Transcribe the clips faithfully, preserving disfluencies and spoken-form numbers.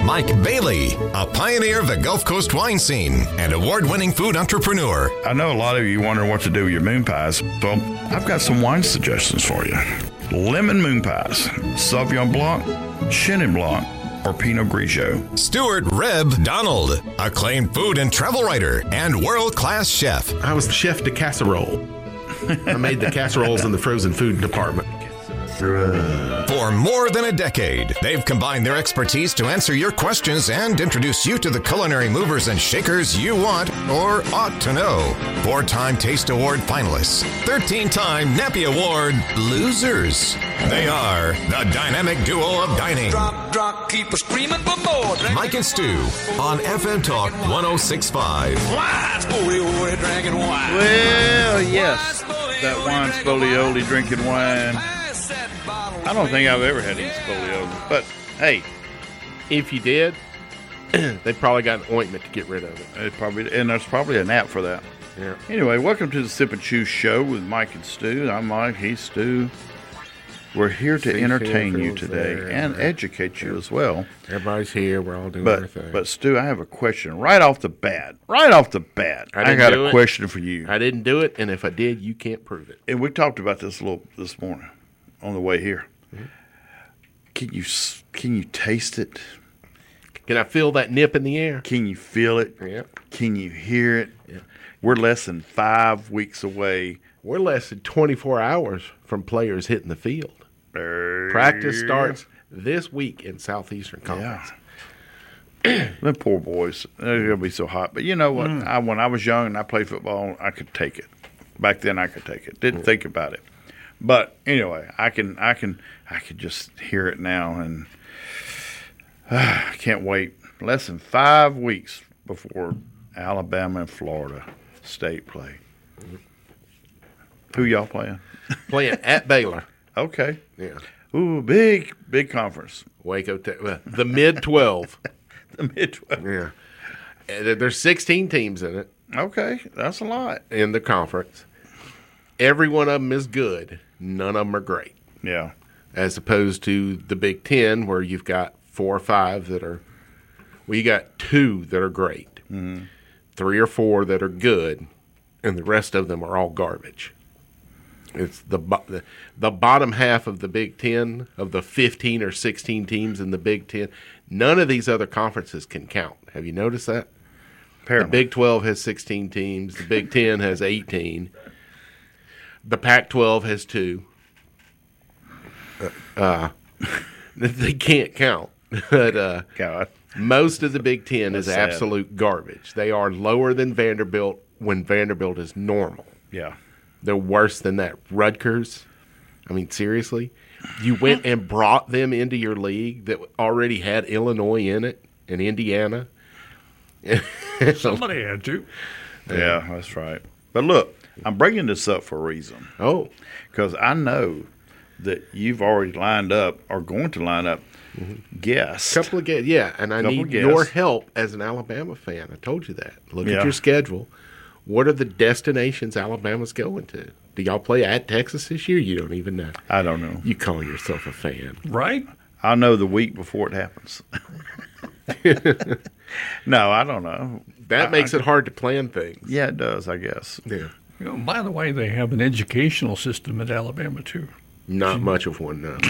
Mike Bailey, a pioneer of the Gulf Coast wine scene and award-winning food entrepreneur. I know a lot of you wonder what to do with your moon pies, so I've got some wine suggestions for you. Lemon moon pies, Sauvignon Blanc, Chenin Blanc, or Pinot Grigio. Stuart Reb Donald, acclaimed food and travel writer and world-class chef. I was the chef de casserole. I made the casseroles in the frozen food department. For more than a decade, they've combined their expertise to answer your questions and introduce you to the culinary movers and shakers you want or ought to know. Four-time Taste Award finalists, thirteen-time Nappy Award losers. They are the dynamic duo of dining. Drop, drop, keep screaming for more. Mike and Stu on F M Talk one oh six point five. Wine spolioli drinking wine. Well, yes, that wine spolioli drinking wine. I don't think I've ever had any scoliosis, but hey, If you did, they probably got an ointment to get rid of it. it probably and there's probably an app for that. Yeah. Anyway, welcome to the Sip and Chew Show with Mike and Stu. I'm Mike, he's Stu. We're here to See, entertain feel, you feels today there, and right. educate you as well. Everybody's here. We're all doing our But thing. but Stu, I have a question right off the bat. Right off the bat, I I, didn't got do a it. question for you. I didn't do it, and if I did, you can't prove it. And we talked about this a little this morning on the way here. Mm-hmm. Can you s- can you taste it? Can I feel that nip in the air? Can you feel it? Yeah. Can you hear it? Yeah. We're less than five weeks away. We're less than twenty-four hours from players hitting the field. Practice starts this week in Southeastern Conference. Yeah. Them poor boys. They're going to be so hot. But you know what? I, when I was young and I played football, I could take it. Back then I could take it. Didn't think about it. But anyway, I can I can I can just hear it now, and uh, I can't wait. Less than five weeks before Alabama and Florida State play. Who y'all playing? Playing at Baylor. Okay. Yeah. Ooh, big big conference. Waco, Te- well, the mid twelve. The Midwest. Yeah. And there's sixteen teams in it Okay, that's a lot. in the conference. Every one of them is good. None of them are great. Yeah. As opposed to the Big Ten, where you've got four or five that are, well, you got two that are great, mm-hmm. three or four that are good, and the rest of them are all garbage. It's the, bo- the the bottom half of the Big Ten, of the fifteen or sixteen teams in the Big Ten. None of these other conferences can count. Have you noticed that? Apparently. The Big twelve has sixteen teams. The Big Ten has eighteen. The Pac twelve has two. Uh, they can't count. But uh, God. most of the Big Ten is That's sad. absolute garbage. They are lower than Vanderbilt when Vanderbilt is normal. Yeah. They're worse than that. Rutgers, I mean, seriously? You went and brought them into your league that already had Illinois in it and Indiana? Somebody had to. Yeah, that's right. But look, I'm bringing this up for a reason. Oh. Because I know that you've already lined up or going to line up guests. Couple of guests, yeah, and I Couple need of your guests. help as an Alabama fan. I told you that. Look Yeah. at your schedule. What are the destinations Alabama's going to? Do y'all play at Texas this year? You don't even know. I don't know. You call yourself a fan. Right? I'll know the week before it happens. No, I don't know. That I- makes I- it hard to plan things. Yeah, it does, I guess. Yeah. You know, by the way, they have an educational system at Alabama, too. Not much of one, no.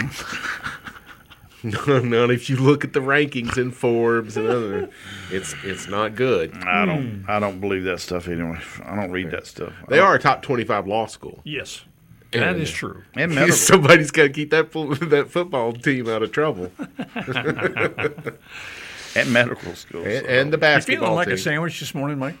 No, not if you look at the rankings in Forbes and other. It's it's not good. I don't I don't believe that stuff anyway. I don't read that stuff. They are a top twenty-five law school. Yes, And- that is true. And medical. Somebody's got to keep that fo- that football team out of trouble, and medical schools. and, and the You basketball feeling like team. a sandwich this morning, Mike?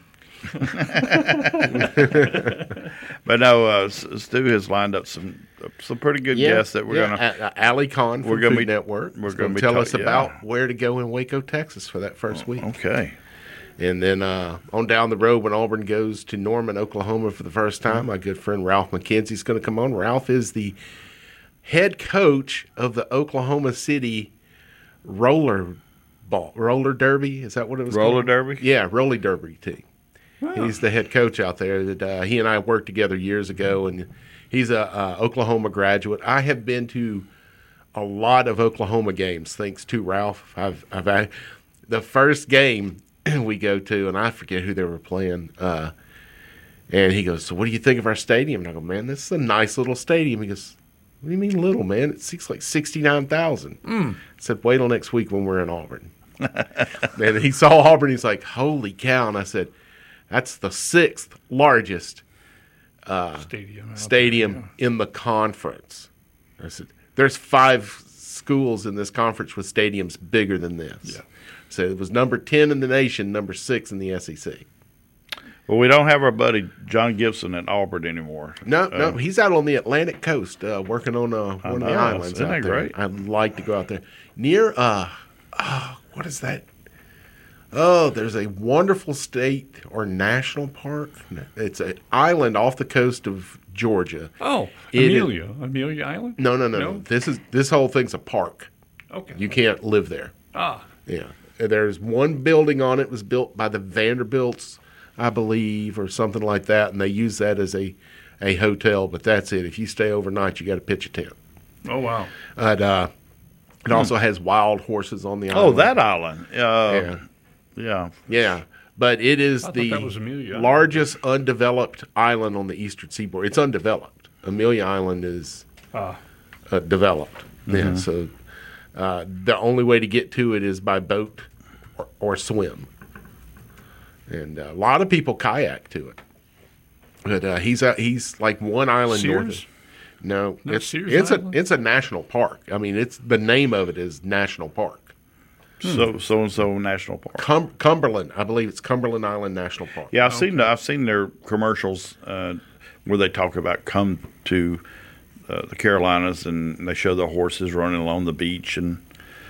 But no, uh, S- Stu has lined up some some pretty good Yeah, guests that we're yeah. gonna. A- a- Ali Khan from we're gonna Food be- Network. we're is gonna gonna be tell talk- us yeah. about where to go in Waco, Texas, for that first week. Okay. And then uh, on down the road, when Auburn goes to Norman, Oklahoma for the first time, my good friend Ralph McKenzie is going to come on. Ralph is the head coach of the Oklahoma City roller ball, roller derby. Is that what it was Roller called? derby? Yeah, roller derby team. He's the head coach out there. That uh, he and I worked together years ago, and he's a uh, Oklahoma graduate. I have been to a lot of Oklahoma games thanks to Ralph. I've I've the first game we go to, and I forget who they were playing. Uh, and he goes, "So what do you think of our stadium?" And I go, "Man, this is a nice little stadium." He goes, "What do you mean little, man? It seats like sixty-nine thousand." Mm. I said, "Wait till next week when we're in Auburn." And he saw Auburn. He's like, "Holy cow!" And I said, "That's the sixth largest uh, stadium, stadium there, yeah. in the conference." I said, "There's five schools in this conference with stadiums bigger than this." Yeah. So it was number ten in the nation, number six in the S E C. Well, we don't have our buddy John Gibson at Auburn anymore. No, uh, no, he's out on the Atlantic coast uh, working on uh, one of the know. islands. Isn't out that there. great? I'd like to go out there. Near, uh, oh, what is that? Oh, there's a wonderful state or national park. It's an island off the coast of Georgia. Oh, It is- Amelia. Amelia Island? No, no, no, No? no. This is this whole thing's a park. Okay. You can't live there. Ah. Yeah. There's one building on it was built by the Vanderbilts, I believe, or something like that, and they use that as a, a hotel, but that's it. If you stay overnight, you got to pitch a tent. Oh, wow. And, uh, it also has wild horses on the Oh, island. that island. Uh, Yeah. yeah. Yeah. But it is I thought the that was Amelia Island. largest undeveloped island on the eastern seaboard. It's undeveloped. Amelia Island is Ah. uh, developed. Yeah, so uh, the only way to get to it is by boat or, or swim. And uh, a lot of people kayak to it. But uh, he's uh, he's like one island north. Sears? Of, no, No, it's Sears it's a Island? it's a national park. I mean, it's the name of it is National Park. So so and so National Park. Cum- Cumberland, I believe it's Cumberland Island National Park. Yeah, I've seen I've seen their commercials uh, where they talk about come to uh, the Carolinas and they show the horses running along the beach and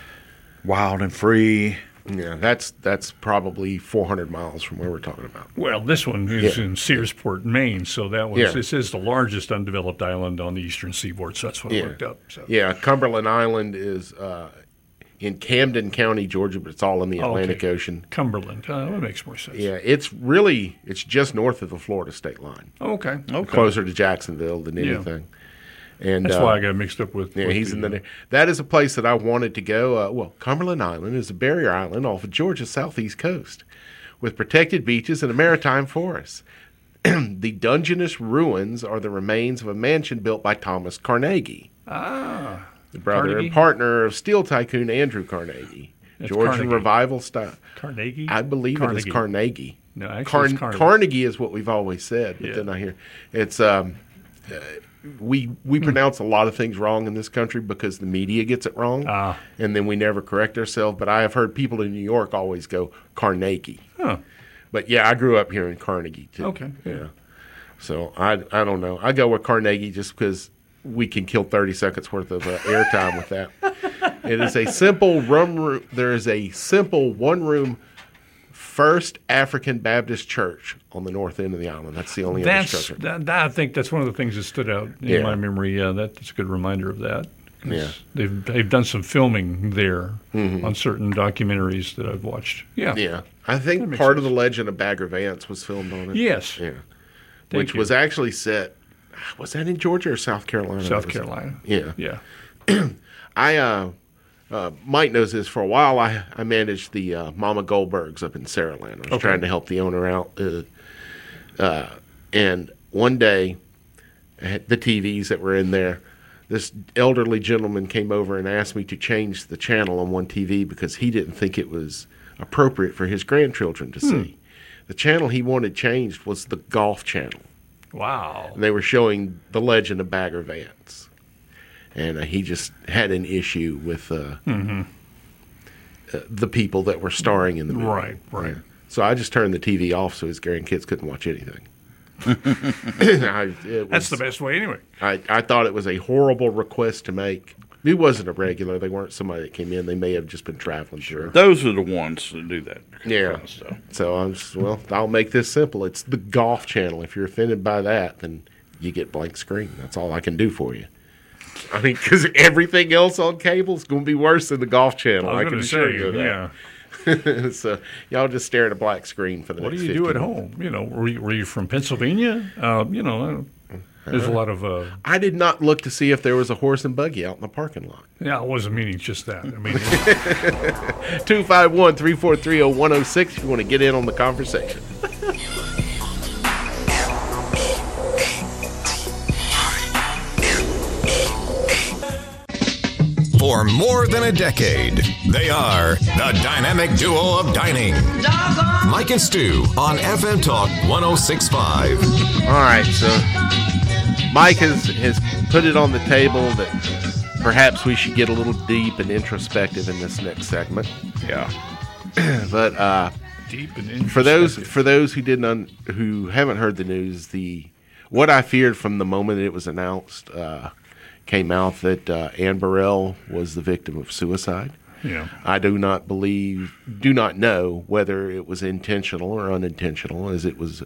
wild and free. Yeah, that's that's probably four hundred miles from where we're talking about. Well, this one is Yeah. in Searsport, Maine, so that was Yeah. this is the largest undeveloped island on the eastern seaboard. So that's what I Yeah. looked up. So. Yeah, Cumberland Island is uh, in Camden County, Georgia, but it's all in the Oh, okay. Atlantic Ocean. Cumberland. Uh, that makes more sense. Yeah, it's really it's just north of the Florida state line, Oh, okay. Okay. closer to Jacksonville than Yeah. anything. And That's uh, why I got mixed up with. Yeah, with he's the, in the. That is a place that I wanted to go. Uh, well, Cumberland Island is a barrier island off of Georgia's southeast coast, with protected beaches and a maritime forest. The Dungeness ruins are the remains of a mansion built by Thomas Carnegie, Ah. the brother Carnegie? and partner of steel tycoon Andrew Carnegie. That's Georgian Carnegie. revival style. Carnegie? I believe Carnegie. it is Carnegie. No, actually Carn- it's Carnegie. Carnegie is what we've always said, but Yeah. then I hear it's um, uh, we we Hmm. pronounce a lot of things wrong in this country because the media gets it wrong, Ah. and then we never correct ourselves. But I have heard people in New York always go Carnegie. Huh. But yeah, I grew up here in Carnegie too. Okay. Yeah. So I I don't know. I go with Carnegie just because we can kill thirty seconds worth of uh, airtime with that. It is a simple room. room there is a simple one room. First African Baptist Church on the north end of the island. That's the only other That's structure. that, that- I think that's one of the things that stood out in Yeah. my memory. Yeah, that, that's a good reminder of that. 'Cause Yeah. they've they've done some filming there on certain documentaries that I've watched. Yeah, Mm-hmm. Yeah, I think makes part of sense. the legend of Bagger Vance was filmed on it. Yes. Yeah, Thank which you. was actually set. Was that in Georgia or South Carolina? South Was it? Carolina. Yeah, Yeah. I uh, uh, Mike knows this. For a while, I I managed the uh, Mama Goldbergs up in Saraland. I was Okay. trying to help the owner out, uh, uh, and one day, I had the T Vs that were in there. This elderly gentleman came over and asked me to change the channel on one T V because he didn't think it was appropriate for his grandchildren to see. The channel he wanted changed was the golf channel. Wow. And they were showing the legend of Bagger Vance. And uh, he just had an issue with uh, uh, the people that were starring in the movie. Right, right. So I just turned the T V off so his grandkids couldn't watch anything. I, it That's was- the best way, anyway. I, I thought it was a horrible request to make. He wasn't a regular. They weren't somebody that came in. They may have just been traveling through. Those are the ones that do that. Yeah. kind of stuff. So I was, well, I'll make this simple. It's the golf channel. If you're offended by that, then you get blank screen. That's all I can do for you. I mean, because everything else on cable is going to be worse than the golf channel. I I, was can going to assure say, you of that. yeah. So y'all just stare at a black screen for the What do next you do at fifteen home? You know, were you, were you from Pennsylvania? Uh, you know, There's a lot of, uh, I did not look to see if there was a horse and buggy out in the parking lot. yeah, I wasn't meaning just that. I mean, two five one, three four three, oh one oh six if you want to get in on the conversation. For more than a decade, they are the dynamic duo of dining. Mike and Stu on F M Talk one oh six point five. All right, so Mike has, has put it on the table that perhaps we should get a little deep and introspective in this next segment. Yeah. But uh, deep and for those introspective. for those who didn't un, who haven't heard the news, the what I feared from the moment it was announced uh, came out that uh, Ann Burrell was the victim of suicide. Yeah. I do not believe, do not know whether it was intentional or unintentional, as it was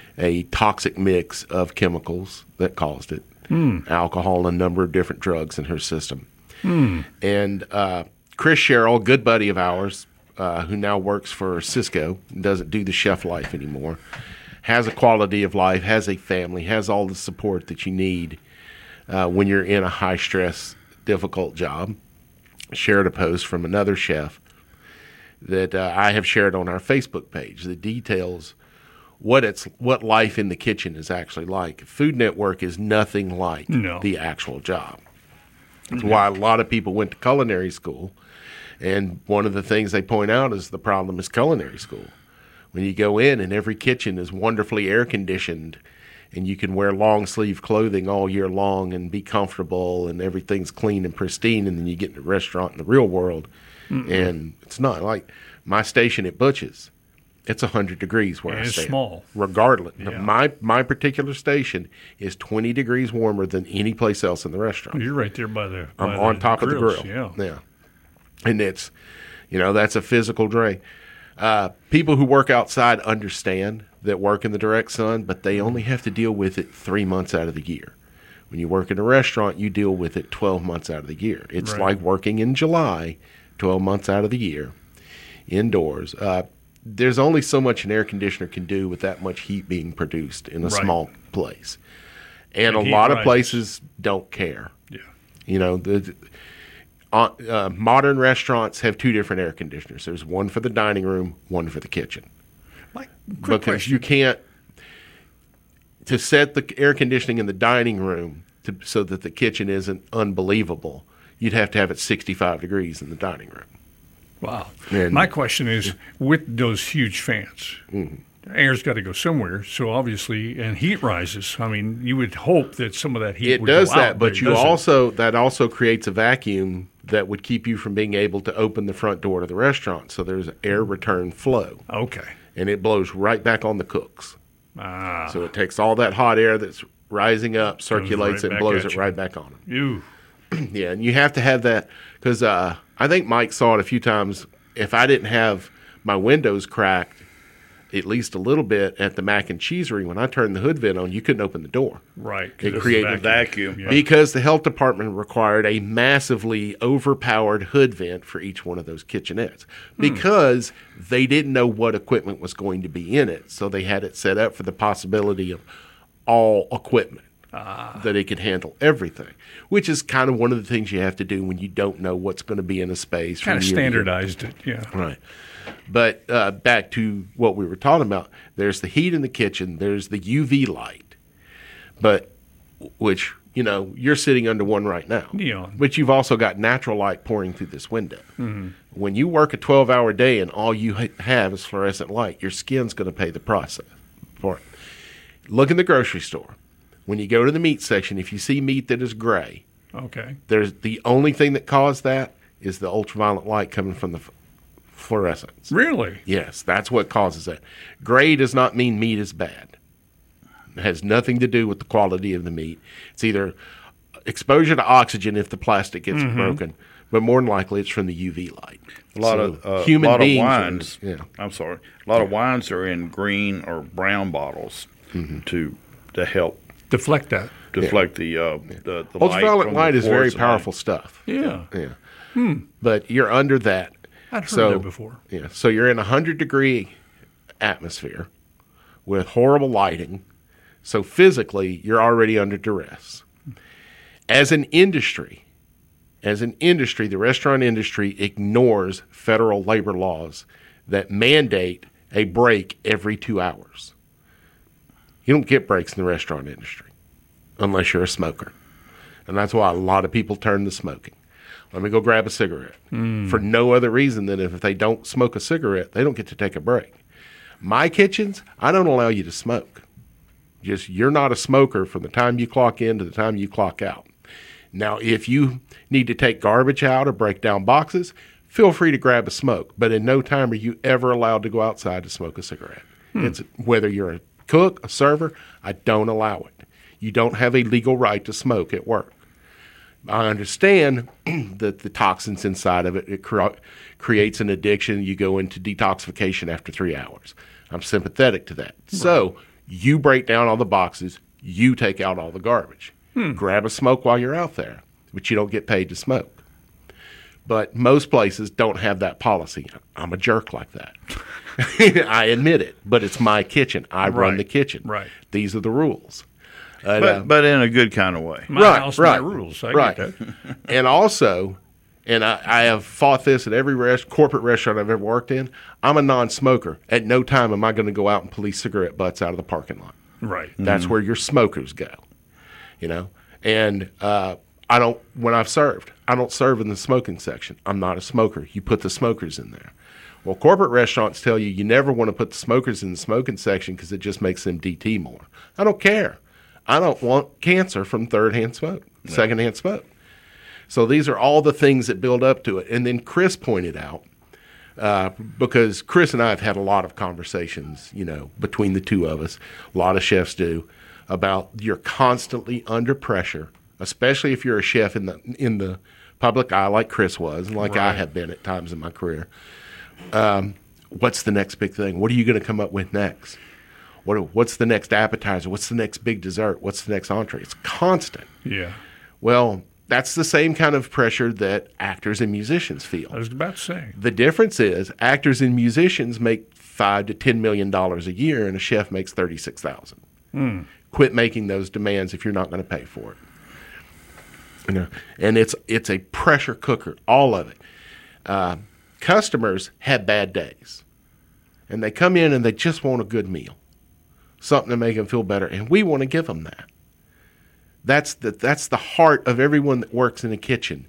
a toxic mix of chemicals that caused it, mm. alcohol and a number of different drugs in her system. Mm. And uh, Chris Sherrill, a good buddy of ours, uh, who now works for Cisco, doesn't do the chef life anymore, has a quality of life, has a family, has all the support that you need uh, when you're in a high-stress, difficult job. Shared a post from another chef that uh, I have shared on our Facebook page that details what it's what life in the kitchen is actually like. Food Network is nothing like No. the actual job. That's why a lot of people went to culinary school, and one of the things they point out is the problem is culinary school. When you go in and every kitchen is wonderfully air conditioned, and you can wear long sleeve clothing all year long and be comfortable, and everything's clean and pristine, and then you get in a restaurant in the real world, Mm-mm. and it's not like my station at Butch's. It's one hundred degrees where and I it's stay. small. Regardless. Yeah. My my particular station is twenty degrees warmer than any place else in the restaurant. You're right there by the I'm by on the top grills, of the grill. Yeah. Yeah. And it's, you know, that's a physical drain. Uh, people who work outside understand that work in the direct sun, but they only have to deal with it three months out of the year. When you work in a restaurant, you deal with it twelve months out of the year. It's Right. like working in July, twelve months out of the year, indoors. Uh, there's only so much an air conditioner can do with that much heat being produced in a Right. small place. And, And a heat lot of rises. places don't care. Yeah. You know, the, uh, uh, modern restaurants have two different air conditioners. There's one for the dining room, one for the kitchen. Mike, quick Because question. you can't to set the air conditioning in the dining room to, so that the kitchen isn't unbelievable. You'd have to have it sixty-five degrees in the dining room. Wow. And- My question is, with those huge fans, Mm-hmm. air's got to go somewhere. So obviously, and heat rises. I mean, you would hope that some of that heat It would does go that, out, but it you doesn't. also that also creates a vacuum that would keep you from being able to open the front door to the restaurant. So there's air return flow, Okay. and it blows right back on the cooks. Ah. So it takes all that hot air that's rising up, circulates right it, and back blows at it you. right back on them. Ew. Yeah, and you have to have that because uh, I think Mike saw it a few times. If I didn't have my windows cracked at least a little bit at the mac and cheesery, when I turned the hood vent on, you couldn't open the door. Right. 'cause It it's a created a vacuum. Yeah. Because the health department required a massively overpowered hood vent for each one of those kitchenettes because they didn't know what equipment was going to be in it. So they had it set up for the possibility of all equipment, that it could handle everything, which is kind of one of the things you have to do when you don't know what's going to be in a space. Kind of from year to year. standardized it. Yeah. Right. But uh, back to what we were talking about, there's the heat in the kitchen, there's the U V light, but which, you know, you're sitting under one right now. Neon. But you've also got natural light pouring through this window. Mm-hmm. When you work a twelve-hour day and all you ha- have is fluorescent light, your skin's going to pay the process for it. Look in the grocery store. When you go to the meat section, if you see meat that is gray, Okay. there's the only thing that caused that is the ultraviolet light coming from the f- fluorescence. Really? Yes, that's what causes that. Gray does not mean meat is bad. It has nothing to do with the quality of the meat. It's either exposure to oxygen if the plastic gets Mm-hmm. broken, but more than likely it's from the U V light. A lot So of uh, human lot of beings are- wines. yeah. I'm sorry. A lot of wines are in green or brown bottles Mm-hmm. to to help Deflect that. deflect the uh, the, the Ultraviolet light. light, from the is very fluorescent light. powerful stuff. Yeah. Yeah. But you're under that. I'd heard So- that before. Yeah. So you're in a hundred degree atmosphere with horrible lighting So physically, you're already under duress. As an industry, as an industry, the restaurant industry ignores federal labor laws that mandate a break every two hours. You don't get breaks in the restaurant industry unless you're a smoker. And that's why a lot of people turn to smoking. Let me go grab a cigarette. Mm. For no other reason than if they don't smoke a cigarette, they don't get to take a break. My kitchens, I don't allow you to smoke. Just you're not a smoker from the time you clock in to the time you clock out. Now, if you need to take garbage out or break down boxes, feel free to grab a smoke. But in no time are you ever allowed to go outside to smoke a cigarette. Hmm. It's whether you're a cook, a server, I don't allow it. You don't have a legal right to smoke at work. I understand that the toxins inside of it, it cre- creates an addiction. You go into detoxification after three hours. I'm sympathetic to that. Right. So you break down all the boxes. You take out all the garbage. Hmm. Grab a smoke while you're out there, but you don't get paid to smoke. But most places don't have that policy. I'm a jerk like that. I admit it, but it's my kitchen. I right. run the kitchen. Right. These are the rules. But, uh, but in a good kind of way. My right, house, right, my rules. I right. get that. And also, and I, I have fought this at every rest, corporate restaurant I've ever worked in, I'm a non-smoker. At no time am I going to go out and police cigarette butts out of the parking lot. Right. That's mm-hmm. where your smokers go. You know? And uh, I don't, when I've served, I don't serve in the smoking section. I'm not a smoker. You put the smokers in there. Well, corporate restaurants tell you you never want to put the smokers in the smoking section because it just makes them D T more. I don't care. I don't want cancer from third-hand smoke, no. second-hand smoke. So these are all the things that build up to it. And then Chris pointed out, uh, because Chris and I have had a lot of conversations, you know, between the two of us, a lot of chefs do, about you're constantly under pressure, especially if you're a chef in the in the public eye like Chris was, and like right. I have been at times in my career. Um, what's the next big thing? What are you going to come up with next? What What's the next appetizer? What's the next big dessert? What's the next entree? It's constant. Yeah. Well, that's the same kind of pressure that actors and musicians feel. I was about to say. The difference is actors and musicians make five to ten million dollars a year, and a chef makes thirty-six thousand. Mm. Quit making those demands if you're not going to pay for it. You know, and it's it's a pressure cooker, all of it. Uh, customers have bad days, and they come in and they just want a good meal, something to make them feel better, and we want to give them that. That's the that's the heart of everyone that works in a kitchen.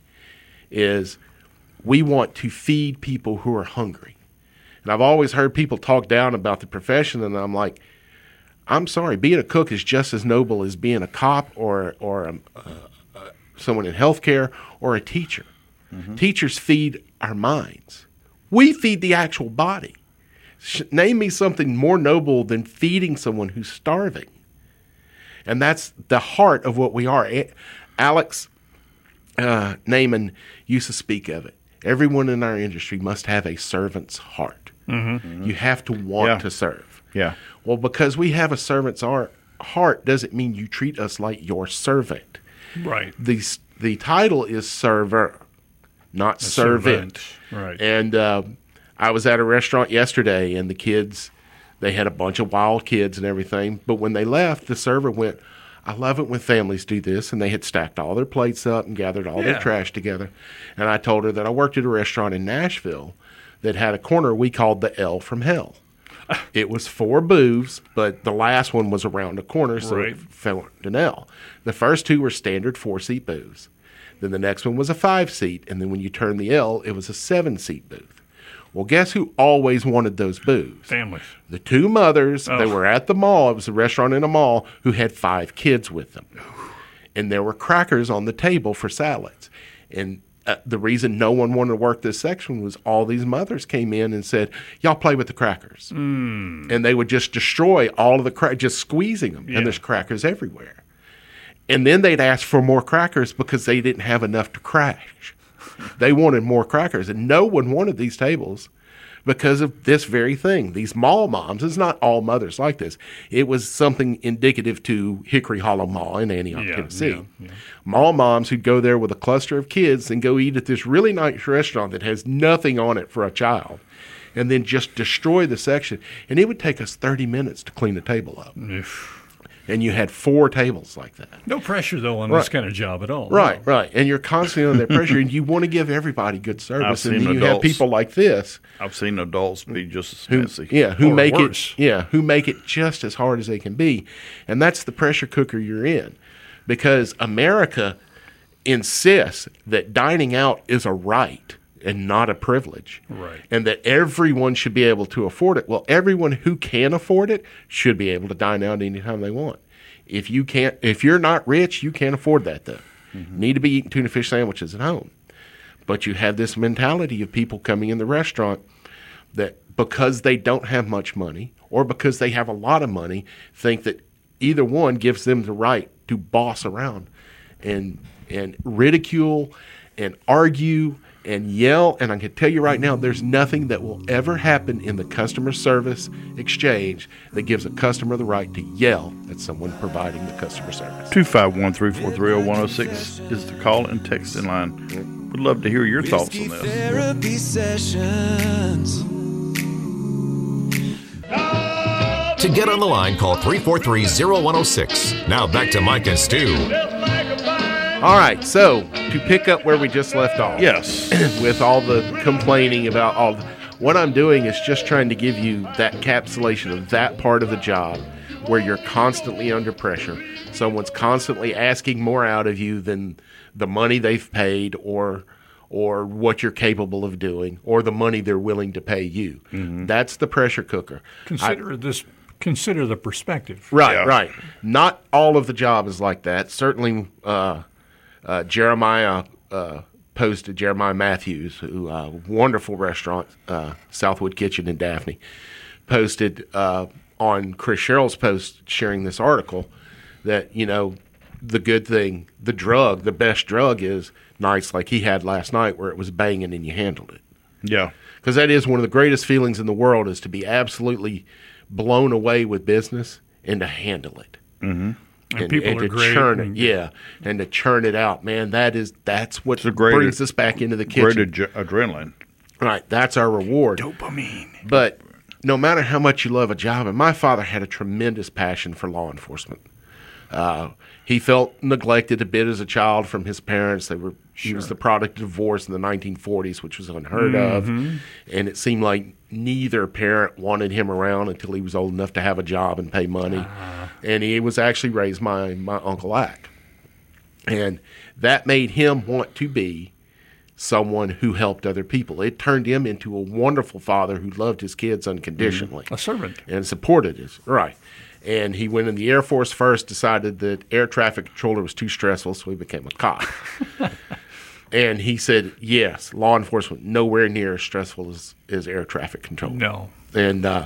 Is we want to feed people who are hungry, and I've always heard people talk down about the profession, and I'm like, I'm sorry, being a cook is just as noble as being a cop or or a, uh, uh, someone in healthcare or a teacher. Mm-hmm. Teachers feed our minds. We feed the actual body. Sh- name me something more noble than feeding someone who's starving. And that's the heart of what we are. A- Alex uh, Naiman used to speak of it. Everyone in our industry must have a servant's heart. Mm-hmm. Mm-hmm. You have to want yeah. to serve. Yeah. Well, because we have a servant's heart doesn't mean you treat us like your servant. Right. The, the title is server, not a servant. servant. Right. And uh, I was at a restaurant yesterday, and the kids, they had a bunch of wild kids and everything. But when they left, the server went, I love it when families do this. And they had stacked all their plates up and gathered all yeah. their trash together. And I told her that I worked at a restaurant in Nashville that had a corner we called the L from Hell. It was four booths, but the last one was around a corner, so right. it fell an L. The first two were standard four-seat booths. Then the next one was a five-seat, and then when you turn the L, it was a seven-seat booth. Well, guess who always wanted those booths? Families. The two mothers oh. that were at the mall, it was a restaurant in a mall, who had five kids with them. And there were crackers on the table for salads. And uh, the reason no one wanted to work this section was all these mothers came in and said, y'all play with the crackers. Mm. And they would just destroy all of the crackers, just squeezing them. Yeah. And there's crackers everywhere. And then they'd ask for more crackers because they didn't have enough to crash. They wanted more crackers. And no one wanted these tables because of this very thing. These mall moms, it's not all mothers like this. It was something indicative to Hickory Hollow Mall in Antioch, yeah, Tennessee. Yeah, yeah. Mall moms who'd go there with a cluster of kids and go eat at this really nice restaurant that has nothing on it for a child and then just destroy the section. And it would take us thirty minutes to clean the table up. Oof. and you had four tables like that. No pressure, though, on Right. this kind of job at all. Right, No. right. And you're constantly under that pressure, and you want to give everybody good service. I've And seen then you have adults. people like this I've seen adults be just as who, messy. yeah, who Or make worse. it, yeah, who make it just as hard as they can be, and that's the pressure cooker you're in, because America insists that dining out is a right and not a privilege, Right. and that everyone should be able to afford it. Well, everyone who can afford it should be able to dine out anytime they want. If you can't, if you're not rich, you can't afford that though. Mm-hmm. Need to be eating tuna fish sandwiches at home. But you have this mentality of people coming in the restaurant that because they don't have much money or because they have a lot of money, think that either one gives them the right to boss around and and ridicule and argue and yell. And I can tell you right now, there's nothing that will ever happen in the customer service exchange that gives a customer the right to yell at someone providing the customer service. two five one, three four three, oh one oh six is the call and text in line. We'd love to hear your thoughts on this. Therapy sessions. To get on the line, call three four three, oh one oh six. Now back to Mike and Stu. All right, so to pick up where we just left off. Yes. With all the complaining about all the, what I'm doing is just trying to give you that encapsulation of that part of the job where you're constantly under pressure. Someone's constantly asking more out of you than the money they've paid or or what you're capable of doing or the money they're willing to pay you. That's the pressure cooker. Consider this. Consider the perspective. Right, Yeah. right. Not all of the job is like that. Certainly, uh, uh, Jeremiah uh, posted, Jeremiah Matthews, who uh, wonderful restaurant, uh, Southwood Kitchen in Daphne, posted uh, on Chris Sherrill's post sharing this article that, you know, the good thing, the drug, the best drug is nights like he had last night where it was banging and you handled it. Yeah. Because that is one of the greatest feelings in the world is to be absolutely blown away with business and to handle it. Mm-hmm. And people to are great. churn it, and- yeah, and to churn it out, man. That is that's what a great- brings us back into the Great kitchen. ad- adrenaline. Right, that's our reward. Dopamine. But no matter how much you love a job, and my father had a tremendous passion for law enforcement. Uh, he felt neglected a bit as a child from his parents. They were he was the product of divorce in the nineteen forties, which was unheard of, and it seemed like neither parent wanted him around until he was old enough to have a job and pay money. And he was actually raised by my uncle Ack, and that made him want to be someone who helped other people. It turned him into a wonderful father who loved his kids unconditionally A servant. and supported us. Right. And he went in the Air Force first, decided that air traffic controller was too stressful, so he became a cop. And he said, yes, law enforcement nowhere near as stressful as, as air traffic control. No. And uh,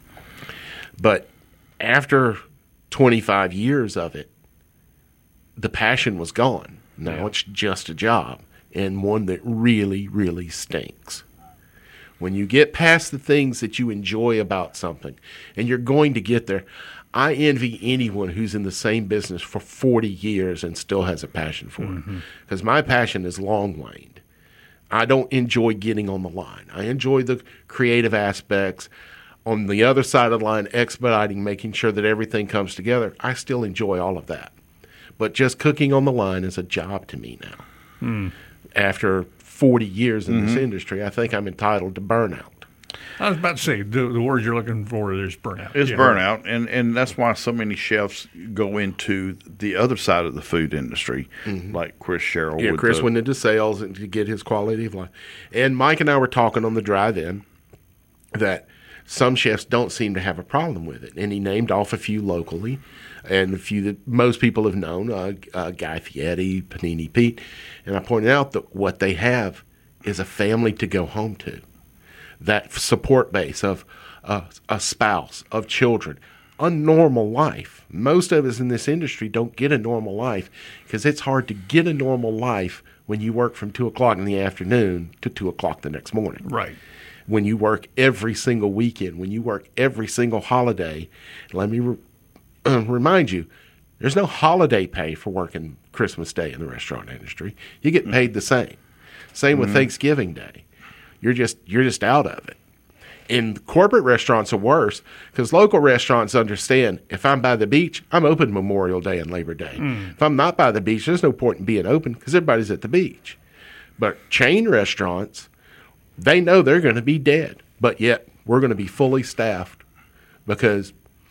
but after twenty-five years of it, the passion was gone. Now it's just a job, and one that really, really stinks. When you get past the things that you enjoy about something, and you're going to get there, I envy anyone who's in the same business for forty years and still has a passion for it. Because my passion is long waned. I don't enjoy getting on the line. I enjoy the creative aspects. On the other side of the line, expediting, making sure that everything comes together. I still enjoy all of that. But just cooking on the line is a job to me now. After forty years in this industry, I think I'm entitled to burnout. I was about to say the, the word you're looking for is burnout. It's Yeah. burnout, and, and that's why so many chefs go into the other side of the food industry, like Chris Sherrill. Yeah, with Chris the, went into sales and to get his quality of life. And Mike and I were talking on the drive-in that some chefs don't seem to have a problem with it. And he named off a few locally and a few that most people have known, uh, uh, Guy Fieri, Panini Pete. And I pointed out that what they have is a family to go home to. That support base of uh, a spouse, of children, a normal life. Most of us in this industry don't get a normal life because it's hard to get a normal life when you work from two o'clock in the afternoon to two o'clock the next morning. Right. When you work every single weekend, when you work every single holiday. Let me re- uh, remind you, there's no holiday pay for working Christmas Day in the restaurant industry. You get paid the same. Same with Thanksgiving Day. You're just you're just out of it. in corporate restaurants are worse because local restaurants understand if I'm by the beach, I'm open Memorial Day and Labor Day. Mm. If I'm not by the beach, there's no point in being open because everybody's at the beach. But chain restaurants, they know they're going to be dead, but yet we're going to be fully staffed because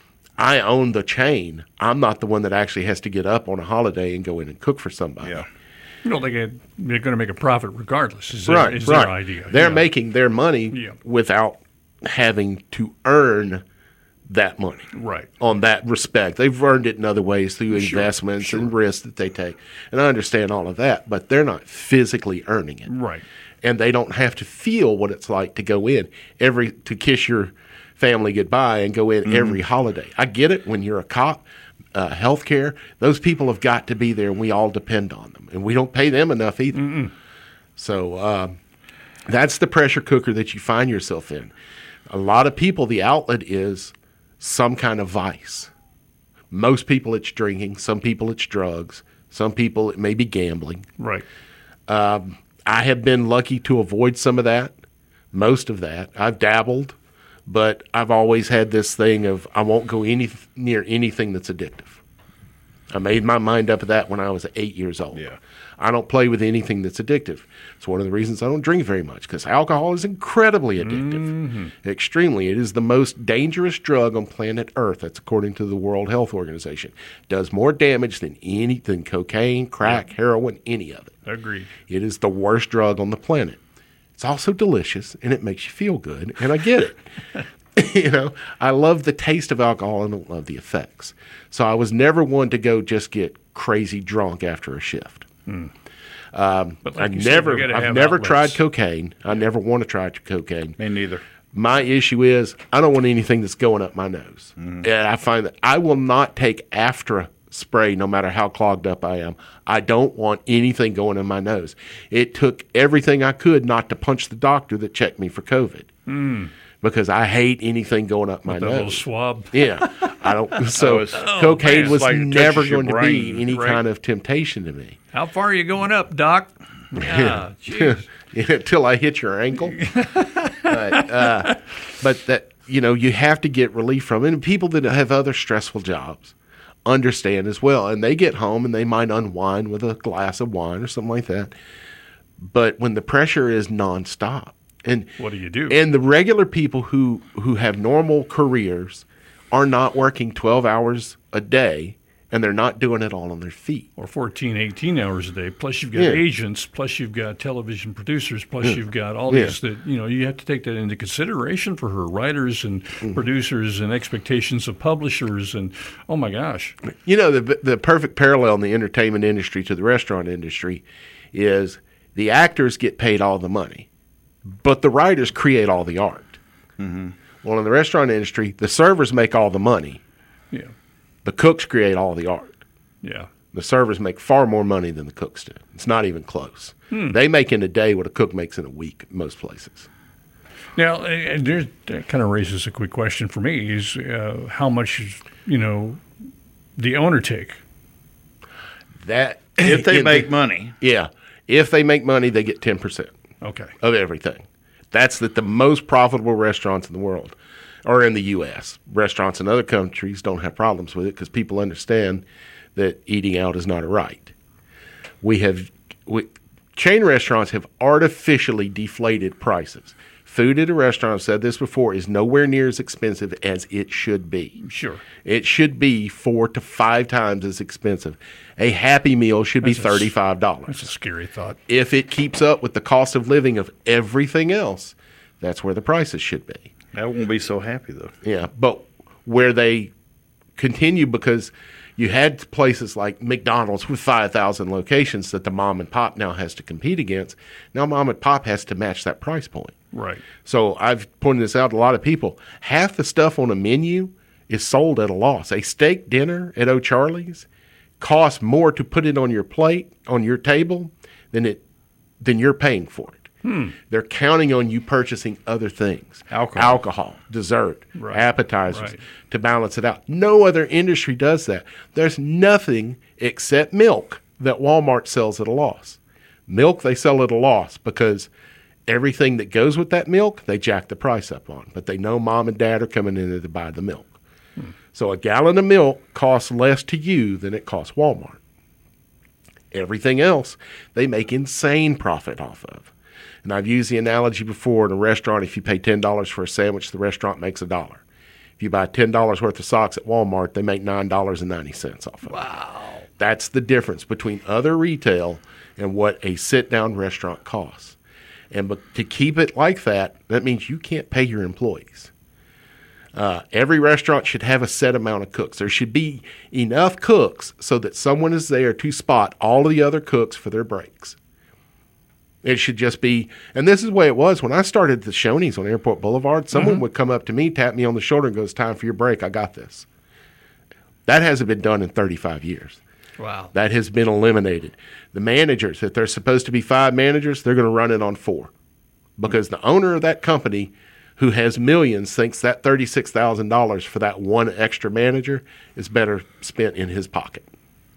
I own the chain. I'm not the one that actually has to get up on a holiday and go in and cook for somebody. Yeah. No, they get, they're going to make a profit regardless. Is, right, their, is right. their idea. They're yeah. making their money yeah. without having to earn that money. Right. On that respect. They've earned it in other ways through Sure, investments sure. and risks that they take. And I understand all of that, but they're not physically earning it. Right. And they don't have to feel what it's like to go in every to kiss your family goodbye and go in mm-hmm. every holiday. I get it when you're a cop. Uh, healthcare, those people have got to be there, and we all depend on them, and we don't pay them enough either. Mm-mm. So uh, that's the pressure cooker that you find yourself in. A lot of people, the outlet is some kind of vice. Most people, it's drinking. Some people, it's drugs. Some people, it may be gambling. Right. Um, I have been lucky to avoid some of that, most of that. I've dabbled. But I've always had this thing of I won't go any near anything that's addictive. I made my mind up to that when I was eight years old. Yeah. I don't play with anything that's addictive. It's one of the reasons I don't drink very much because alcohol is incredibly addictive, mm-hmm. extremely. It is the most dangerous drug on planet Earth. That's according to the World Health Organization. Does more damage than any than cocaine, crack, yeah. heroin, any of it. Agreed. It is the worst drug on the planet. It's also delicious, and it makes you feel good, and I get it. You know, I love the taste of alcohol and I don't love the effects. So I was never one to go just get crazy drunk after a shift. Hmm. Um, but like I you never, said, I've never outlets. tried cocaine. I never want to try cocaine. Me neither. My issue is I don't want anything that's going up my nose. Mm-hmm. And I find that I will not take Aftra spray no matter how clogged up I am. I don't want anything going in my nose. It took everything I could not to punch the doctor that checked me for COVID. Mm. Because I hate anything going up my With that nose. little swab. Yeah. I don't so was, oh, cocaine man, was like never going brain, to be any right? kind of temptation to me. How far are you going up, Doc? Ah, jeez. Until I hit your ankle. but, uh, but that you know, you have to get relief from it. And people that have other stressful jobs understand as well. And they get home and they might unwind with a glass of wine or something like that. But when the pressure is nonstop, and what do you do? And the regular people who, who have normal careers are not working twelve hours a day, and they're not doing it all on their feet. Or fourteen, eighteen hours a day. Plus you've got Yeah. agents, plus you've got television producers, plus Yeah. you've got all Yeah. these that, you know, you have to take that into consideration for her writers and Mm-hmm. producers and expectations of publishers and, oh my gosh. You know, the the perfect parallel in the entertainment industry to the restaurant industry is the actors get paid all the money, but the writers create all the art. Mm-hmm. Well, in the restaurant industry, the servers make all the money. Yeah. The cooks create all the art. Yeah. The servers make far more money than the cooks do. It's not even close. Hmm. They make in a day what a cook makes in a week in most places. Now, and there's, that kind of raises a quick question for me is uh, how much, you know, the owner take? That If they in make the- money. Yeah. If they make money, they get ten percent Okay. of everything. That's that the most profitable restaurants in the world are in the U S Restaurants in other countries don't have problems with it because people understand that eating out is not a right. We have we, chain restaurants have artificially deflated prices. Food at a restaurant, I've said this before, is nowhere near as expensive as it should be. Sure. It should be four to five times as expensive. A Happy Meal should That's a be s- thirty-five dollars. That's a scary thought. If it keeps up with the cost of living of everything else, that's where the prices should be. I won't be so happy, though. Yeah, but where they continue because you had places like McDonald's with five thousand locations that the mom and pop now has to compete against. Now mom and pop has to match that price point. Right. So I've pointed this out to a lot of people. Half the stuff on a menu is sold at a loss. A steak dinner at O'Charlie's costs more to put it on your plate, on your table, than it than you're paying for it. Hmm. They're counting on you purchasing other things. Alcohol. Alcohol, dessert, Right. appetizers Right. to balance it out. No other industry does that. There's nothing except milk that Walmart sells at a loss. Milk they sell at a loss because everything that goes with that milk, they jack the price up on. But they know mom and dad are coming in to buy the milk. Hmm. So a gallon of milk costs less to you than it costs Walmart. Everything else, they make insane profit off of. And I've used the analogy before in a restaurant, if you pay ten dollars for a sandwich, the restaurant makes a dollar. If you buy ten dollars worth of socks at Walmart, they make nine dollars and ninety cents off of it. Wow. That's the difference between other retail and what a sit-down restaurant costs. And but to keep it like that, that means you can't pay your employees. Uh, every restaurant should have a set amount of cooks. There should be enough cooks so that someone is there to spot all of the other cooks for their breaks. It should just be, and this is the way it was when I started the Shoney's on Airport Boulevard. Someone mm-hmm. would come up to me, tap me on the shoulder, and go, "It's time for your break. I got this." That hasn't been done in thirty-five years. Wow. That has been eliminated. The managers, if there's supposed to be five managers, they're going to run it on four, because the owner of that company, who has millions, thinks that thirty-six thousand dollars for that one extra manager is better spent in his pocket.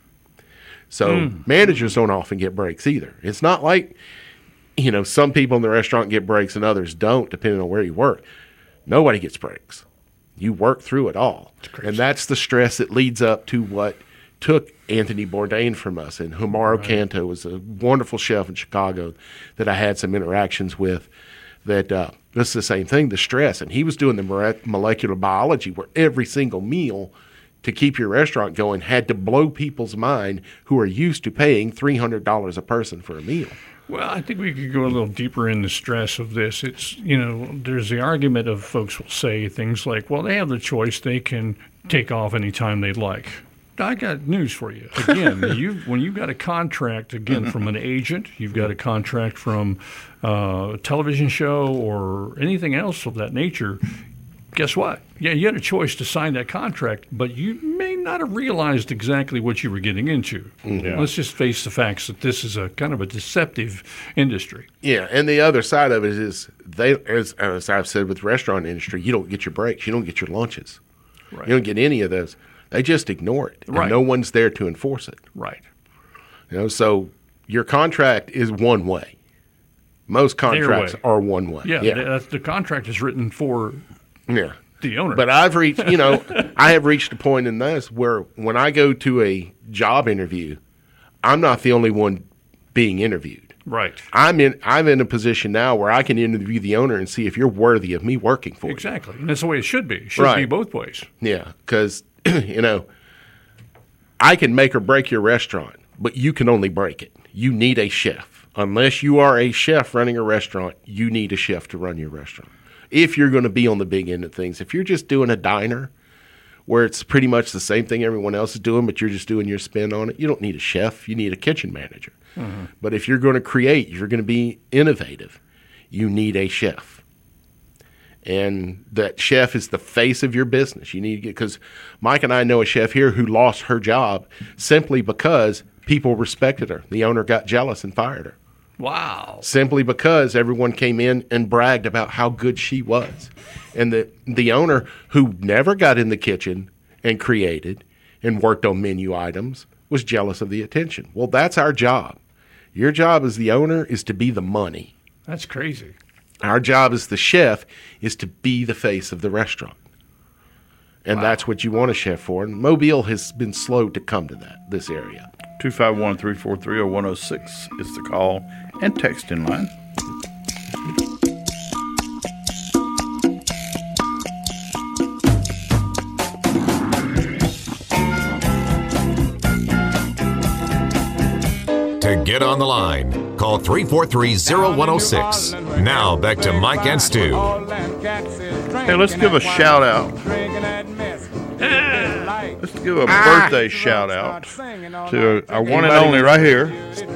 So mm. managers don't often get breaks either. It's not like, you know, some people in the restaurant get breaks and others don't, depending on where you work. Nobody gets breaks. You work through it all. And that's the stress that leads up to what took Anthony Bourdain from us. And Humaro right. Canto was a wonderful chef in Chicago that I had some interactions with. That uh, this is the same thing, the stress. And he was doing the molecular biology where every single meal to keep your restaurant going had to blow people's mind who are used to paying three hundred dollars a person for a meal. Well, I think we could go a little deeper in the stress of this. It's, you know, there's the argument of folks will say things like, well, they have the choice. They can take off anytime they'd like. I got news for you. Again, you when you've got a contract, again, from an agent, you've got a contract from uh, a television show or anything else of that nature, guess what? Yeah, you had a choice to sign that contract, but you may not have realized exactly what you were getting into. Yeah. Let's just face the facts that this is a kind of a deceptive industry. Yeah, and the other side of it is, they, as, as I've said with the restaurant industry, you don't get your breaks. You don't get your lunches. Right. You don't get any of those. They just ignore it, and right. no one's there to enforce it. Right. You know, so your contract is one way. Most contracts way. are one way. Yeah, yeah. The, the contract is written for yeah. the owner. But I've reached, you know, I have reached a point in this where when I go to a job interview, I'm not the only one being interviewed. Right. I'm in I'm in a position now where I can interview the owner and see if you're worthy of me working for exactly. you. And that's the way it should be. It should right. be both ways. Yeah, because, you know, I can make or break your restaurant, but you can only break it. You need a chef. Unless you are a chef running a restaurant, you need a chef to run your restaurant. If you're going to be on the big end of things. If you're just doing a diner where it's pretty much the same thing everyone else is doing, but you're just doing your spin on it, you don't need a chef. You need a kitchen manager. Mm-hmm. But if you're going to create, you're going to be innovative, you need a chef. And that chef is the face of your business. You need to get, because Mike and I know a chef here who lost her job simply because people respected her. The owner got jealous and fired her. Wow. Simply because everyone came in and bragged about how good she was. And the, the owner, who never got in the kitchen and created and worked on menu items, was jealous of the attention. Well, that's our job. Your job as the owner is to be the money. That's crazy. Our job as the chef is to be the face of the restaurant. And wow. that's what you want a chef for. And Mobile has been slow to come to that, this area. two five one, three four three, oh one oh six is the call and texting line. To get on the line, call three four three, oh one oh six. Now back to Mike and Stu. Hey, let's give a shout out. Let's give a birthday shout out to our one and only right here.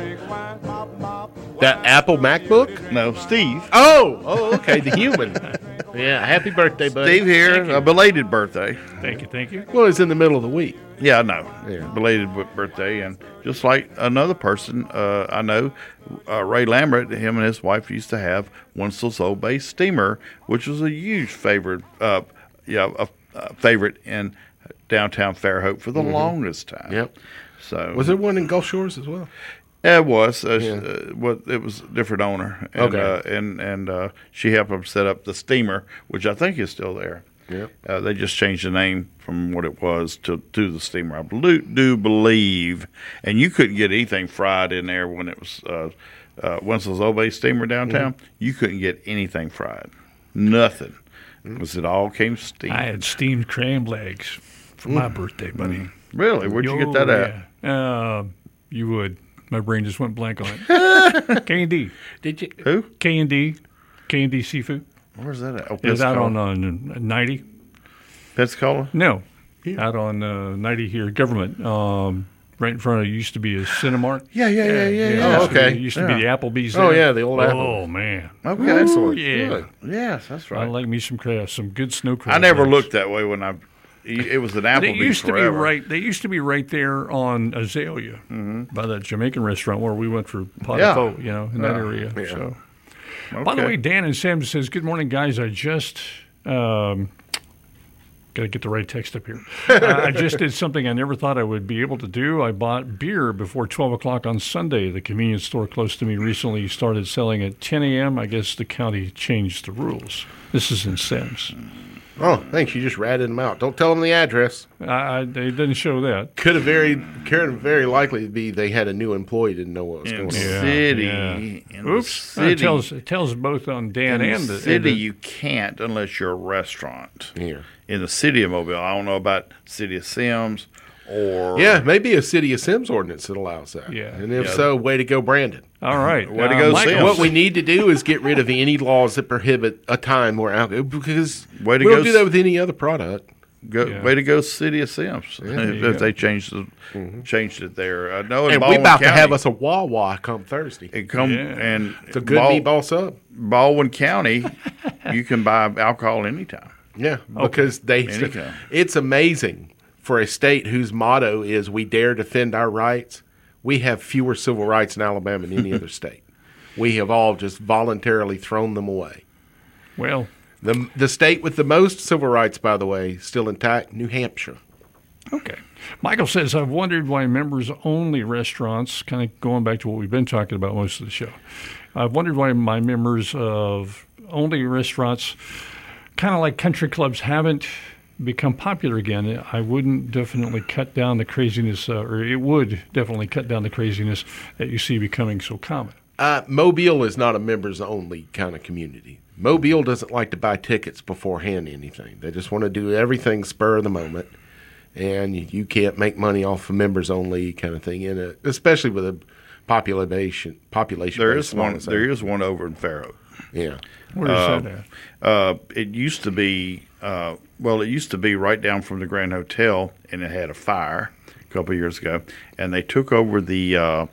That Apple MacBook? No, Steve. Oh, oh, okay, the human. Yeah, happy birthday, buddy. Steve here, a belated birthday. Thank you, thank you. Well, it's in the middle of the week. Yeah, I know. Yeah. Belated b- birthday. And just like another person uh, I know, uh, Ray Lambert, him and his wife used to have Winslow's Old Bay Steamer, which was a huge favorite, uh, yeah, a, a favorite in downtown Fairhope for the mm-hmm. longest time. Yep. So was there one in Gulf Shores as well? Yeah, it was. Uh, Yeah. uh, what it was a different owner, and Okay. uh, and and uh, she helped them set up the steamer, which I think is still there. Yeah. Uh, they just changed the name from what it was to to the steamer. I bel- do believe, and you couldn't get anything fried in there when it was uh, uh, Wenzel's Old Bay steamer downtown. Mm-hmm. You couldn't get anything fried, nothing, Mm-hmm. because it all came steamed. I had steamed crab legs for my birthday, buddy. Really? Where'd you get that Oh, at? yeah. Uh, you would. My brain just went blank on it. K and D. Did you? Who? K and D. K and D Seafood. Where's that at? Oh, Is out Pensacola. on uh, ninety? Pensacola? No. Out on uh, ninety here, government. Um, right in front of it used to be a Cinemark. Yeah, yeah, yeah, yeah. yeah. Oh, used to be- okay. Used to Yeah. be the Applebee's. Oh, there. yeah, the old Oh, Apple. man. Okay. Excellent. Yeah. Good. Yes, that's right. I like me some crab, some good snow crab. I never legs. looked that way when I. It was an Applebee's They used to forever. be right. They used to be right there on Azalea, by that Jamaican restaurant where we went for pot Yeah. of pho, you know, in that area. Yeah. So, by the Okay. way, Dan and Sam says, "Good morning, guys. I just um, got to get the right text up here. uh, I just did something I never thought I would be able to do. I bought beer before twelve o'clock on Sunday. The convenience store close to me recently started selling at ten a.m. I guess the county changed the rules. This is in Sims. Oh, thanks. You just ratted them out. Don't tell them the address. I, I, it didn't show that. Could have very, could have very likely be they had a new employee didn't know what was in going the on. Yeah, city. yeah. In the Oops. city. It tells it tells both on Dan in and the the city, and the- you can't unless you're a restaurant. Yeah. In the city of Mobile, I don't know about city of Sims or Yeah, maybe a City of Sims ordinance that allows that. Yeah. And if Yeah. so, way to go, Brandon. All right. Way to go, Michael, Sims. What we need to do is get rid of any laws that prohibit a time where alcohol, because Way to we go, don't do that with any other product. Go, Yeah. way to go, city of Sims. you if go. they changed the, changed it there, I know. In And we Baldwin about to County, have us a Wawa come Thursday. it come Yeah. and It's a good Bal- meatball sub. Baldwin County, you can buy alcohol anytime. Yeah, because they. Anytime. It's amazing for a state whose motto is "We dare defend our rights." We have fewer civil rights in Alabama than any other state. We have all just voluntarily thrown them away. Well, The the state with the most civil rights, by the way, still intact, New Hampshire. okay. Michael says, I've wondered why members only restaurants, kind of going back to what we've been talking about most of the show, I've wondered why my members of only restaurants, kind of like country clubs, haven't become popular again. I wouldn't definitely cut down the craziness, uh, or it would definitely cut down the craziness that you see becoming so common. Uh, Mobile is not a members only kind of community. Mobile doesn't like to buy tickets beforehand anything. They just want to do everything spur of the moment, and you, you can't make money off of members only kind of thing in it, especially with a population population. There base is small one. as that. There is one over in Fair Yeah. Where is that at? Uh, it used to be, uh, well, it used to be right down from the Grand Hotel, and it had a fire a couple of years ago, and they took over the uh,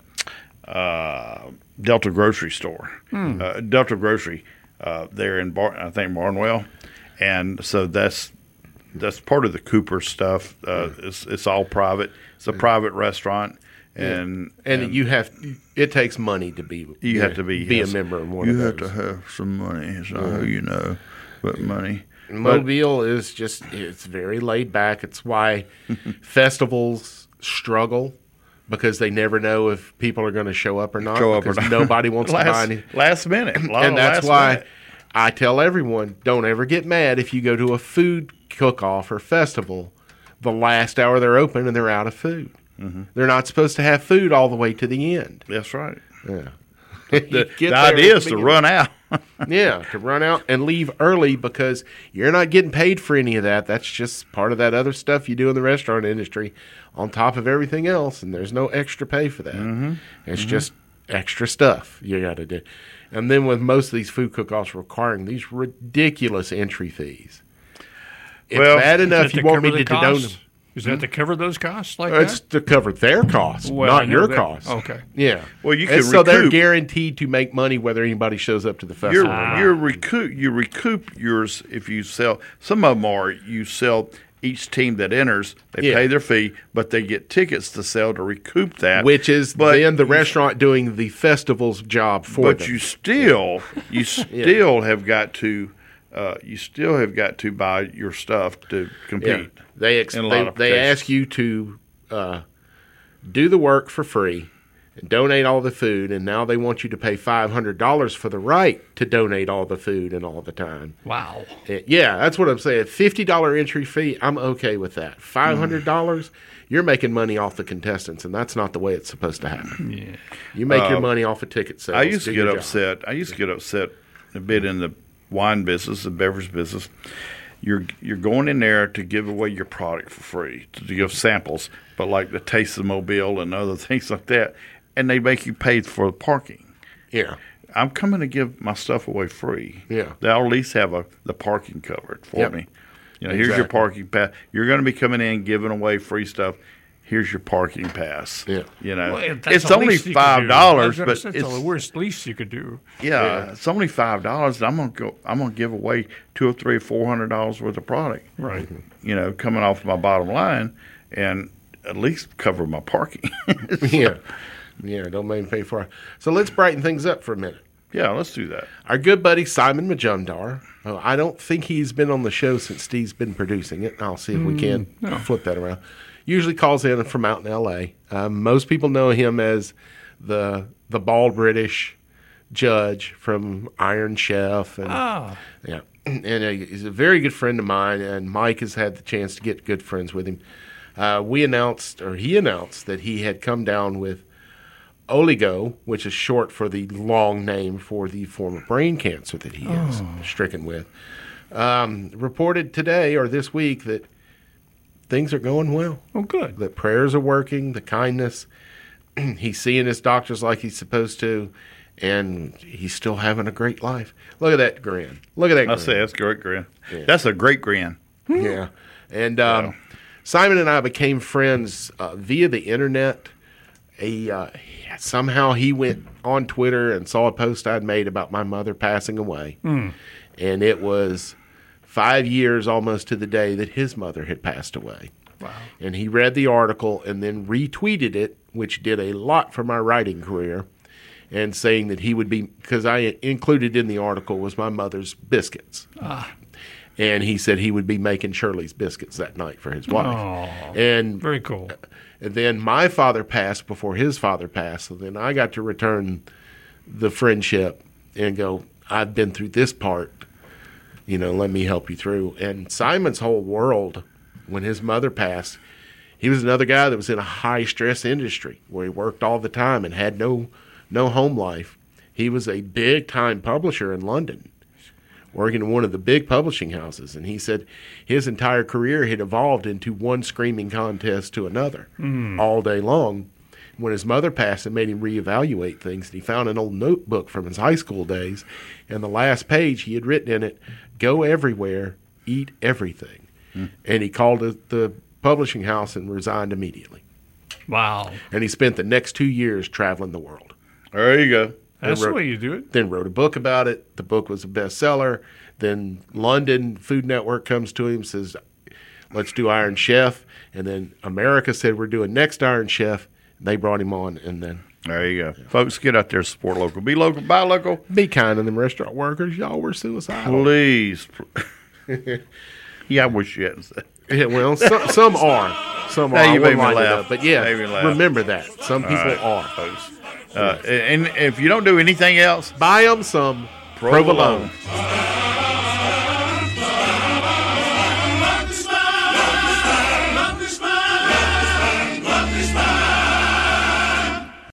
uh, Delta Grocery Store, uh, Delta Grocery, uh, there in Bar- I think Barnwell, and so that's that's part of the Cooper stuff. Uh, it's it's all private. It's a private restaurant, and And, you have it takes money to be you have to be be yes, a member in one You of have those. to have some money, so you know, but money. Mobile is just it's very laid back. It's why festivals struggle because they never know if people are going to show up or not. Show up or because not. nobody wants last, to buy any. last minute, A lot And of that's last why minute. I tell everyone don't ever get mad if you go to a food cook-off or festival the last hour they're open and they're out of food. Mm-hmm. They're not supposed to have food all the way to the end. That's right. Yeah. The, Get the there idea at is the to beginning. run out. Yeah, to run out and leave early because you're not getting paid for any of that. That's just part of that other stuff you do in the restaurant industry on top of everything else, and there's no extra pay for that. Mm-hmm. It's mm-hmm. just extra stuff you got to do. And then with most of these food cook-offs requiring these ridiculous entry fees, it's Well, bad Is enough that you to want me cover to the deduct costs? them. Is that to cover those costs like It's that? to cover their costs, Well, I not know your that. costs. Okay. Yeah. Well, you And can so they're recoup. guaranteed to make money whether anybody shows up to the You're, festival. you're recoup. You recoup yours if you sell. Some of them are you sell each team that enters. They Yeah. pay their fee, but they get tickets to sell to recoup that. Which is But then the you- restaurant doing the festival's job for But them. you still, you still have got to, uh, you still have got to buy your stuff to compete. yeah. They ex- in a they, lot of they cases. ask you to uh, do the work for free, and donate all the food, and now they want you to pay five hundred dollars for the right to donate all the food and all the time. Wow. Uh, Yeah, that's what I'm saying. fifty dollars entry fee, I'm okay with that. five hundred dollars, you're making money off the contestants, and that's not the way it's supposed to happen. Yeah. You make your money off of ticket sales. I used Do to your get job. upset. I used to get upset a bit in the wine business, the beverage business. You're you're going in there to give away your product for free, to give samples, but like the Taste of Mobile and other things like that, and they make you pay for the parking. Yeah. I'm coming to give my stuff away free. Yeah. They'll at least have a the parking covered for Yep. me. You know, here's your Exactly. parking pass. You're going to be coming in giving away free stuff. Here's your parking pass. Yeah. You know, Well, if that's it's the only least you could five do. dollars, That's but that's it's the worst least you could do. yeah, Yeah. it's only five dollars. I'm gonna go. I'm gonna give away two or three, four hundred dollars worth of product. Right. You know, coming off my bottom line, and at least cover my parking. Yeah. Yeah, don't make me pay for it. So let's brighten things up for a minute. Yeah, let's do that. Our good buddy Simon Majumdar. Uh, I don't think he's been on the show since Steve's been producing it. I'll see if we can flip that around. Usually calls in from out in L A. Um, most people know him as the the bald British judge from Iron Chef. And, Ah. Yeah, and uh, he's a very good friend of mine. And Mike has had the chance to get good friends with him. Uh, we announced, or he announced, that he had come down with oligo, which is short for the long name for the form of brain cancer that he is stricken with. Um, reported today or this week that things are going well. Oh, good. That prayers are working, the kindness. He's seeing his doctors like he's supposed to, and he's still having a great life. Look at that grin. Look at that I grin. say that's a great grin. That's a great grin. Yeah. And um, Simon and I became friends uh, via the internet. He, uh, somehow he went on Twitter and saw a post I'd made about my mother passing away. And it was five years almost to the day that his mother had passed away. Wow. And he read the article and then retweeted it, which did a lot for my writing career, and saying that he would be, because I included in the article was my mother's biscuits. Ah. And he said he would be making Shirley's biscuits that night for his wife. Aw. And, Very cool. and then my father passed before his father passed. So then I got to return the friendship and go, I've been through this part. You know, let me help you through. And Simon's whole world, when his mother passed, he was another guy that was in a high-stress industry where he worked all the time and had no no home life. He was a big-time publisher in London, working in one of the big publishing houses. And he said his entire career had evolved into one screaming contest to another all day long. When his mother passed, it made him reevaluate things. And he found an old notebook from his high school days. And the last page he had written in it, go everywhere, eat everything. And he called it the publishing house and resigned immediately. Wow. And he spent the next two years traveling the world. There you go. That's wrote- the way you do it. Then wrote a book about it. The book was a bestseller. Then London Food Network comes to him, says, let's do Iron Chef. And then America said, we're doing Next Iron Chef. They brought him on. And then There you go. Folks, get out there, support local. Be local, buy local. be kind to them restaurant workers. Y'all were suicidal. Please. Yeah, I wish you hadn't said. Yeah, well, some, some are. Some are. Hey, I you wouldn't made me line it laugh. up. But yeah, Made me laugh. remember that. Some people right. are. Folks. Uh, and if you don't do anything else, Buy them some provolone. provolone.